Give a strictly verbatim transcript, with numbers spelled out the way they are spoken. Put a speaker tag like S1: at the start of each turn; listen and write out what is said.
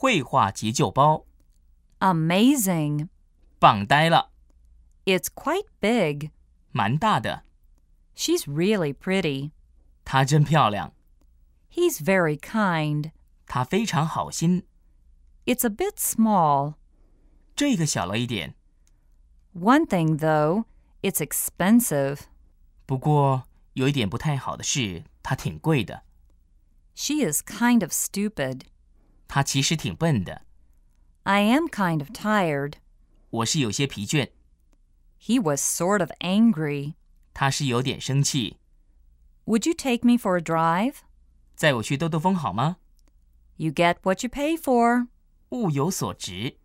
S1: 绘画急救包。
S2: Amazing.
S1: 棒呆了。
S2: It's quite big.
S1: 蛮大的。
S2: She's really pretty.
S1: 她真漂亮。
S2: He's very kind.
S1: 她非常好心。
S2: It's a bit small.
S1: 这个小了一点。
S2: One thing, though, it's expensive.
S1: 不过有一点不太好的是，它挺贵的。
S2: She is kind of stupid.
S1: 她其实挺笨的。
S2: I am kind of tired.
S1: 我是有些疲倦。
S2: He was sort of angry.
S1: 他是有点生气。
S2: Would you take me for a drive?
S1: 载我去兜兜风好吗？
S2: You get what you pay for.
S1: 物有所值。